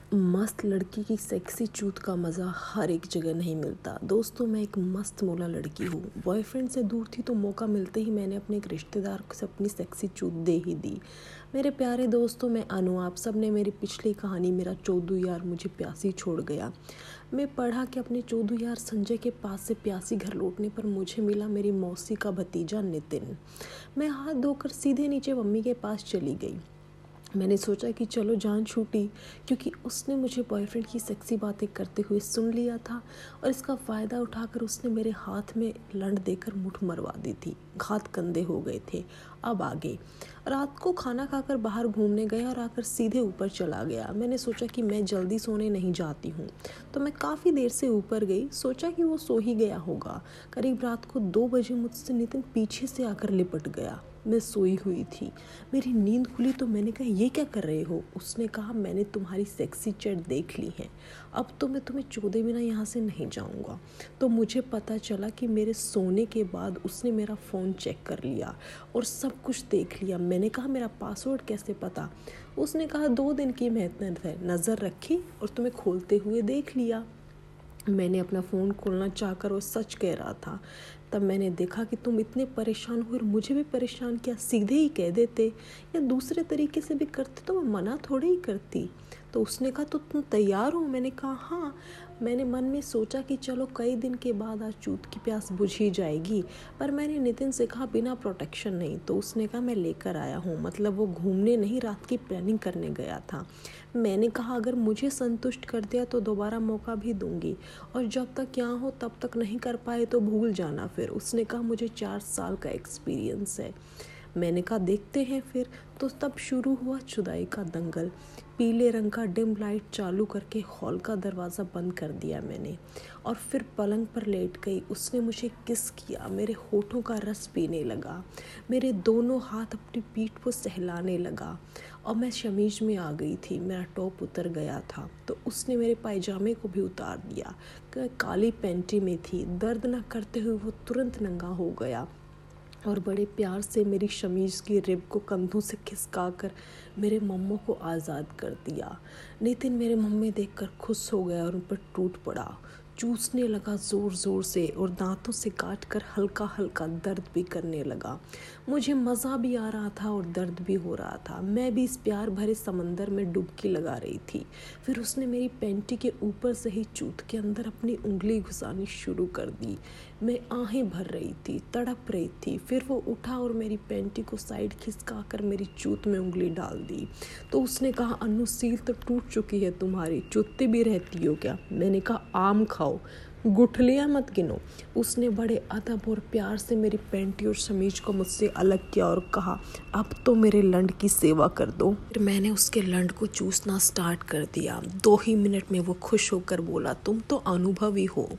मस्त लड़की की सेक्सी चूत का मज़ा हर एक जगह नहीं मिलता। दोस्तों, मैं एक मस्त मोला लड़की हूँ। बॉयफ्रेंड से दूर थी तो मौका मिलते ही मैंने अपने एक रिश्तेदार से अपनी सेक्सी चूत दे ही दी। मेरे प्यारे दोस्तों, मैं अनु, आप सब ने मेरी पिछली कहानी मेरा चोदू यार मुझे प्यासी छोड़ गया। मैं पढ़ा कि अपने चोदू यार संजय के पास से प्यासी घर लौटने पर मुझे मिला मेरी मौसी का भतीजा नितिन। मैं हाथ धोकर सीधे नीचे मम्मी के पास चली गई। मैंने सोचा कि चलो जान छूटी, क्योंकि उसने मुझे बॉयफ्रेंड की सेक्सी बातें करते हुए सुन लिया था और इसका फ़ायदा उठाकर उसने मेरे हाथ में लंड देकर मुठ मरवा दी थी। हाथ कंधे हो गए थे। अब आगे रात को खाना खाकर बाहर घूमने गया और आकर सीधे ऊपर चला गया। मैंने सोचा कि मैं जल्दी सोने नहीं जाती हूँ, तो मैं काफ़ी देर से ऊपर गई। सोचा कि वो सो ही गया होगा। करीब रात को 2 बजे मुझसे नितिन पीछे से आकर लिपट गया। मैं सोई हुई थी, मेरी नींद खुली तो मैंने कहा, ये क्या कर रहे हो? उसने कहा, मैंने तुम्हारी सेक्सी चैट देख ली है, अब तो मैं तुम्हें चोदे बिना यहाँ से नहीं जाऊँगा। तो मुझे पता चला कि मेरे सोने के बाद उसने मेरा फ़ोन चेक कर लिया और सब कुछ देख लिया। मैंने कहा, मेरा पासवर्ड कैसे पता? उसने कहा, 2 दिन की मेहनत है, नज़र रखी और तुम्हें खोलते हुए देख लिया। मैंने अपना फ़ोन खोलना चाहकर वो सच कह रहा था। तब मैंने देखा कि तुम इतने परेशान हुए और मुझे भी परेशान किया। सीधे ही कह देते या दूसरे तरीके से भी करते तो मैं मना थोड़ी ही करती। तो उसने कहा, तो तुम तैयार हो? मैंने कहा, हाँ। मैंने मन में सोचा कि चलो कई दिन के बाद आज चूत की प्यास बुझ ही जाएगी, पर मैंने नितिन से कहा, बिना प्रोटेक्शन नहीं। तो उसने कहा, मैं लेकर आया हूँ। मतलब वो घूमने नहीं, रात की प्लानिंग करने गया था। मैंने कहा, अगर मुझे संतुष्ट कर दिया तो दोबारा मौका भी दूंगी, और जब तक यहाँ हो तब तक नहीं कर पाए तो भूल जाना फिर। उसने कहा, मुझे 4 साल का एक्सपीरियंस है। मैंने कहा, देखते हैं फिर। तो तब शुरू हुआ जुदाई का दंगल। पीले रंग का डिम लाइट चालू करके हॉल का दरवाज़ा बंद कर दिया मैंने, और फिर पलंग पर लेट गई। उसने मुझे किस किया, मेरे होठों का रस पीने लगा, मेरे दोनों हाथ अपनी पीठ को सहलाने लगा, और मैं शमीज में आ गई थी। मेरा टॉप उतर गया था तो उसने मेरे पायजामे को भी उतार दिया। काली पैंटी में थी। दर्द न करते हुए वो तुरंत नंगा हो गया और बड़े प्यार से मेरी शमीज़ की रिब को कंधों से खिसका कर मेरे मम्मों को आज़ाद कर दिया। नितिन मेरे मम्मी देखकर खुश हो गया और उन पर टूट पड़ा। चूसने लगा ज़ोर ज़ोर से और दांतों से काट कर हल्का हल्का दर्द भी करने लगा। मुझे मज़ा भी आ रहा था और दर्द भी हो रहा था। मैं भी इस प्यार भरे समंदर में डुबकी लगा रही थी। फिर उसने मेरी पैंटी के ऊपर से ही चूत के अंदर अपनी उंगली घुसानी शुरू कर दी। मैं आहें भर रही थी, तड़प रही थी। फिर वो उठा और मेरी पैंटी को साइड खिसका कर मेरी चूत में उंगली डाल दी। तो उसने कहा, अनु, सील तो टूट चुकी है तुम्हारी, चुत्ती भी रहती हो क्या? मैंने कहा, आम खाओ, गुठलियाँ मत गिनो। उसने बड़े अदब और प्यार से मेरी पैंटी और शमीज को मुझसे अलग किया और कहा, अब तो मेरे लंड की सेवा कर दो। फिर मैंने उसके लंड को चूसना स्टार्ट कर दिया। 2 ही मिनट में वो खुश होकर बोला, तुम तो अनुभवी हो।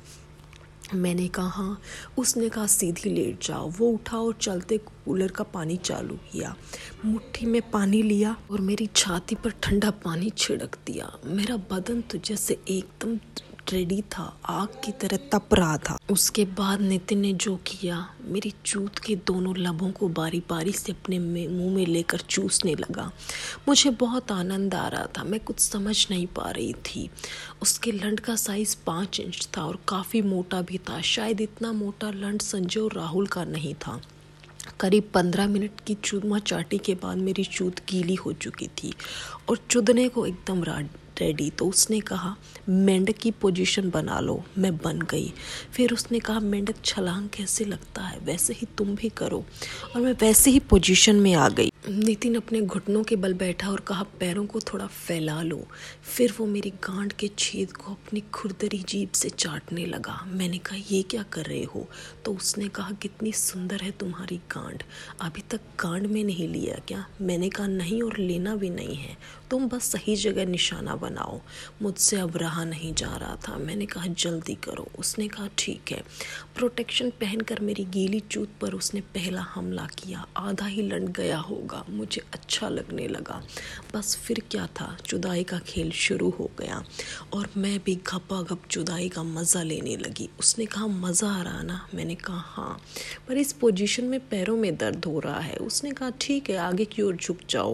मैंने कहा, हाँ। उसने कहा, सीधी लेट जाओ। वो उठा और चलते कूलर का पानी चालू किया। मुट्ठी में पानी लिया और मेरी छाती पर ठंडा पानी छिड़क दिया। मेरा बदन तो जैसे एकदम रेडी था, आग की तरह तप रहा था। उसके बाद नितिन ने जो किया, मेरी चूत के दोनों लबों को बारी बारी से अपने मुंह में लेकर चूसने लगा। मुझे बहुत आनंद आ रहा था। मैं कुछ समझ नहीं पा रही थी। उसके लंड का साइज 5 इंच था और काफ़ी मोटा भी था। शायद इतना मोटा लंड संजय और राहुल का नहीं था। करीब 15 मिनट की चूमा चाटी के बाद मेरी चूत गीली हो चुकी थी और चुदने को एकदम रेडी। तो उसने कहा, मेंढक की पोजीशन बना लो। मैं बन गई। फिर उसने कहा, मेंढक छलांग कैसे लगता है वैसे ही तुम भी करो, और मैं वैसे ही पोजीशन में आ गई। नितिन अपने घुटनों के बल बैठा और कहा, पैरों को थोड़ा फैला लो। फिर वो मेरी गांड के छेद को अपनी खुरदरी जीभ से चाटने लगा। मैंने कहा, ये क्या कर रहे हो? तो उसने कहा, कितनी सुंदर है तुम्हारी गांड, अभी तक गांड में नहीं लिया क्या? मैंने कहा, नहीं, और लेना भी नहीं है, तुम बस सही जगह निशाना बनाओ। मुझसे अब रहा नहीं जा रहा था। मैंने कहा, जल्दी करो। उसने कहा, ठीक है। प्रोटेक्शन पहनकर मेरी गीली चूत पर उसने पहला हमला किया। आधा ही लंड गया होगा। मुझे अच्छा लगने लगा। बस फिर क्या था, जुदाई का खेल शुरू हो गया और मैं भी घपाघप जुदाई का मज़ा लेने लगी। उसने कहा, मज़ा आ रहा ना? मैंने कहा, हाँ, पर इस पोजीशन में पैरों में दर्द हो रहा है। उसने कहा, ठीक है, आगे की ओर झुक जाओ।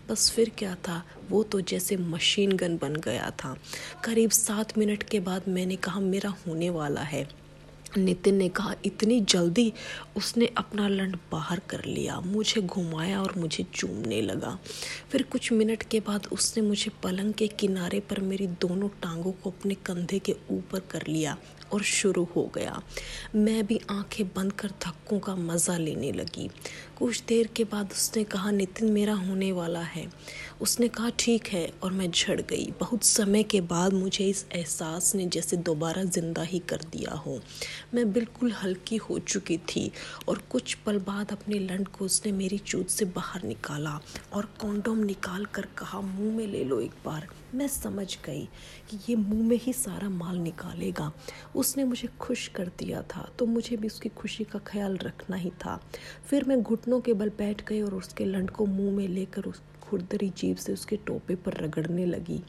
बस फिर क्या था, वो तो जैसे मशीन गन बन गया था। करीब 7 मिनट के बाद मैंने कहा मेरा होने वाला है। नितिन ने कहा इतनी जल्दी? उसने अपना लंड बाहर कर लिया, मुझे घुमाया और मुझे चूमने लगा। फिर कुछ मिनट के बाद उसने मुझे पलंग के किनारे पर मेरी दोनों टांगों को अपने कंधे के ऊपर कर लिया और शुरू हो गया। मैं भी आंखें बंद कर धक्कों का मज़ा लेने लगी। कुछ देर के बाद उसने कहा नितिन मेरा होने वाला है। उसने कहा ठीक है और मैं झड़ गई। बहुत समय के बाद मुझे इस एहसास ने जैसे दोबारा ज़िंदा ही कर दिया हो। मैं बिल्कुल हल्की हो चुकी थी और कुछ पल बाद अपने लंड को उसने मेरी चूत से बाहर निकाला और कॉन्डोम निकाल कर कहा मुंह में ले लो एक बार। मैं समझ गई कि ये मुंह में ही सारा माल निकालेगा। उसने मुझे खुश कर दिया था तो मुझे भी उसकी खुशी का ख्याल रखना ही था। फिर मैं घुटनों के बल बैठ गई और उसके लंड को मुंह में लेकर उस खुरदरी जीभ से उसके टोपे पर रगड़ने लगी।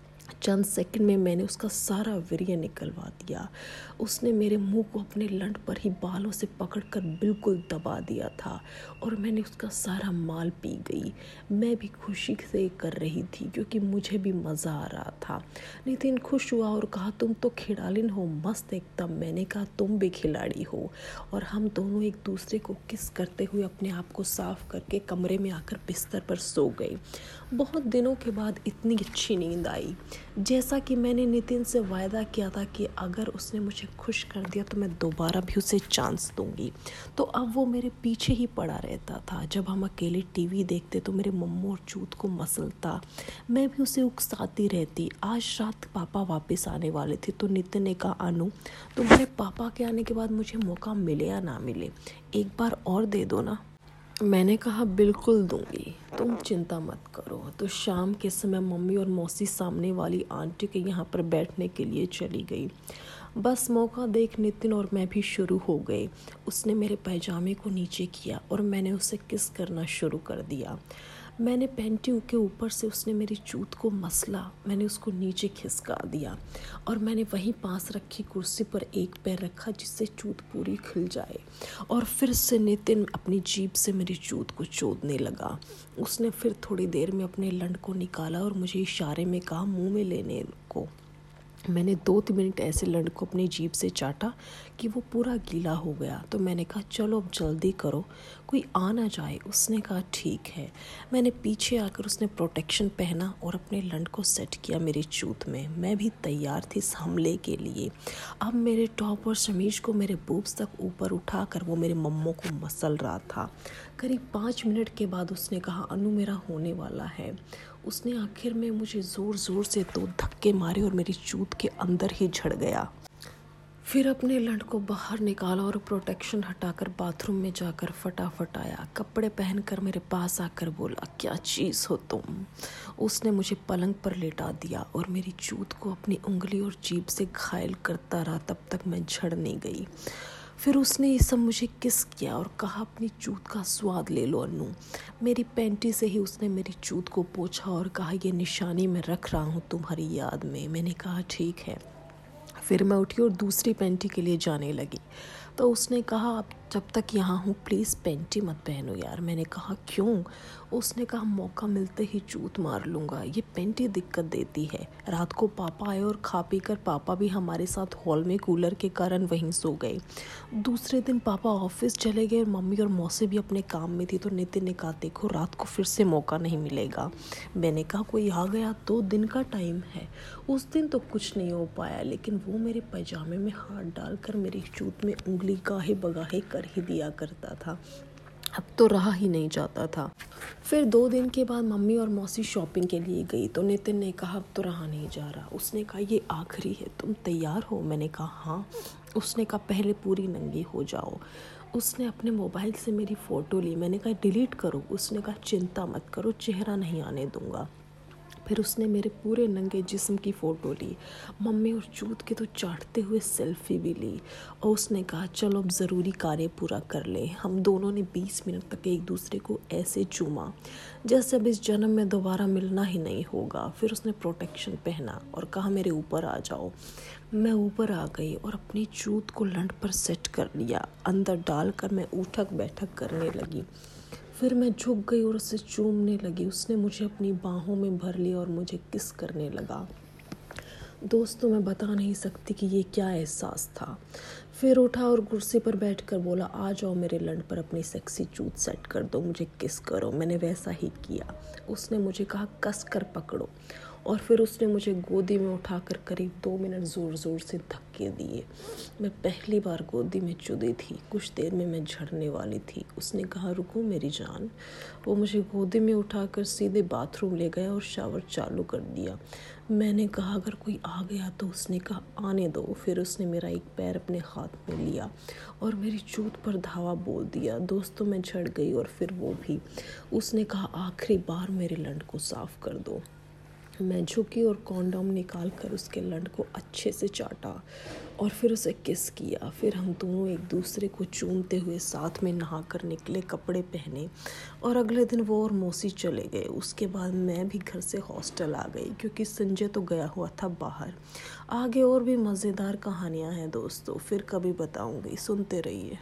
चंद सेकंड में मैंने उसका सारा वीर्य निकलवा दिया। उसने मेरे मुंह को अपने लंड पर ही बालों से पकड़कर बिल्कुल दबा दिया था और मैंने उसका सारा माल पी गई। मैं भी खुशी से कर रही थी क्योंकि मुझे भी मज़ा आ रहा था। नितिन खुश हुआ और कहा तुम तो खिलाड़ी हो, मस्त एकदम। मैंने कहा तुम भी खिलाड़ी हो। और हम दोनों एक दूसरे को किस करते हुए अपने आप को साफ करके कमरे में आकर बिस्तर पर सो गए। बहुत दिनों के बाद इतनी अच्छी नींद आई। जैसा कि मैंने नितिन से वायदा किया था कि अगर उसने मुझे खुश कर दिया तो मैं दोबारा भी उसे चांस दूंगी, तो अब वो मेरे पीछे ही पड़ा रहता था। जब हम अकेले टीवी देखते तो मेरे मम्मू और चूत को मसलता, मैं भी उसे उकसाती रहती। आज रात पापा वापस आने वाले थे तो नितिन ने कहा अनु तुम्हारे पापा के आने के बाद मुझे मौका मिले या ना मिले, एक बार और दे दो ना। मैंने कहा बिल्कुल दूंगी, तुम चिंता मत करो। तो शाम के समय मम्मी और मौसी सामने वाली आंटी के यहाँ पर बैठने के लिए चली गई। बस मौका देख नितिन और मैं भी शुरू हो गए। उसने मेरे पैजामे को नीचे किया और मैंने उसे किस करना शुरू कर दिया। मैंने पैंटी के ऊपर से उसने मेरी चूत को मसला, मैंने उसको नीचे खिसका दिया और मैंने वहीं पास रखी कुर्सी पर एक पैर रखा जिससे चूत पूरी खिल जाए। और फिर से नितिन अपनी जीभ से मेरी चूत को चोदने लगा। उसने फिर थोड़ी देर में अपने लंड को निकाला और मुझे इशारे में कहा मुंह में लेने को। मैंने 2-3 मिनट ऐसे लंड को अपनी जीभ से चाटा कि वो पूरा गीला हो गया। तो मैंने कहा चलो अब जल्दी करो, कोई आ ना जाए। उसने कहा ठीक है। मैंने पीछे आकर उसने प्रोटेक्शन पहना और अपने लंड को सेट किया मेरी चूत में। मैं भी तैयार थी इस हमले के लिए। अब मेरे टॉप और शमीज को मेरे बूब्स तक ऊपर उठाकर वो मेरे मम्मों को मसल रहा था। करीब 5 मिनट के बाद उसने कहा अनु मेरा होने वाला है। उसने आखिर में मुझे ज़ोर ज़ोर से 2 धक्के मारे और मेरी चूत के अंदर ही झड़ गया। फिर अपने लंड को बाहर निकाला और प्रोटेक्शन हटाकर बाथरूम में जाकर फटाफट आया। कपड़े पहनकर मेरे पास आकर बोला क्या चीज़ हो तुम। उसने मुझे पलंग पर लेटा दिया और मेरी चूत को अपनी उंगली और जीभ से घायल करता रहा तब तक मैं झड़ नहीं गई। फिर उसने ये सब मुझे किस किया और कहा अपनी चूत का स्वाद ले लो अनु। मेरी पैंटी से ही उसने मेरी चूत को पोंछा और कहा ये निशानी मैं रख रहा हूँ तुम्हारी याद में। मैंने कहा ठीक है। फिर मैं उठी और दूसरी पैंटी के लिए जाने लगी तो उसने कहा अब जब तक यहाँ हूँ प्लीज़ पैंटी मत पहनो यार। मैंने कहा क्यों। उसने कहा मौका मिलते ही चूत मार लूँगा, ये पैंटी दिक्कत देती है। रात को पापा आए और खा पी कर पापा भी हमारे साथ हॉल में कूलर के कारण वहीं सो गए। दूसरे दिन पापा ऑफिस चले गए और मम्मी और मौसी भी अपने काम में थी। तो नितिन ने कहा देखो रात को फिर से मौका नहीं मिलेगा। मैंने कहा कोई आ गया तो दिन का टाइम है। उस दिन तो कुछ नहीं हो पाया लेकिन वो मेरे पैजामे में हाथ डालकर मेरी चूत में उंगली गाहे बगाहे कर ही दिया करता था। अब तो रहा ही नहीं जाता था। फिर 2 दिन के बाद मम्मी और मौसी शॉपिंग के लिए गई तो नितिन ने कहा अब तो रहा नहीं जा रहा। उसने कहा ये आखिरी है, तुम तैयार हो। मैंने कहा हाँ। उसने कहा पहले पूरी नंगी हो जाओ। उसने अपने मोबाइल से मेरी फ़ोटो ली। मैंने कहा डिलीट करो। उसने कहा चिंता मत करो, चेहरा नहीं आने दूंगा। फिर उसने मेरे पूरे नंगे जिस्म की फ़ोटो ली। मम्मी और चूत के तो चाटते हुए सेल्फी भी ली और उसने कहा चलो अब ज़रूरी कार्य पूरा कर ले। हम दोनों ने 20 मिनट तक एक दूसरे को ऐसे चूमा जैसे अब इस जन्म में दोबारा मिलना ही नहीं होगा। फिर उसने प्रोटेक्शन पहना और कहा मेरे ऊपर आ जाओ। मैं ऊपर आ गई और अपनी चूत को लंड पर सेट कर लिया। अंदर डालकर मैं उठक बैठक करने लगी। फिर मैं झुक गई और उसे चूमने लगी। उसने मुझे अपनी बाहों में भर लिया और मुझे किस करने लगा। दोस्तों, मैं बता नहीं सकती कि ये क्या एहसास था। फिर उठा और कुर्सी पर बैठकर बोला, आ जाओ मेरे लंड पर, अपनी सेक्सी चूत सेट कर दो, मुझे किस करो। मैंने वैसा ही किया। उसने मुझे कहा, कस कर पकड़ो। और फिर उसने मुझे गोदी में उठाकर करीब 2 मिनट ज़ोर ज़ोर से धक्के दिए। मैं पहली बार गोदी में चुदी थी। कुछ देर में मैं झड़ने वाली थी। उसने कहा, रुको मेरी जान। वो मुझे गोदी में उठाकर सीधे बाथरूम ले गया और शावर चालू कर दिया। मैंने कहा, अगर कोई आ गया तो? उसने कहा, आने दो। फिर उसने मेरा एक पैर अपने हाथ में लिया और मेरी चूत पर धावा बोल दिया। दोस्तों, मैं झड़ गई और फिर वो भी। उसने कहा, आखिरी बार मेरे लंड को साफ कर दो। मैं झुकी और कॉन्डोम निकाल कर उसके लंड को अच्छे से चाटा और फिर उसे किस किया। फिर हम दोनों एक दूसरे को चूमते हुए साथ में नहाकर निकले, कपड़े पहने और अगले दिन वो और मौसी चले गए। उसके बाद मैं भी घर से हॉस्टल आ गई क्योंकि संजय तो गया हुआ था बाहर। आगे और भी मज़ेदार कहानियाँ हैं दोस्तों, फिर कभी बताऊँगी, सुनते रहिए।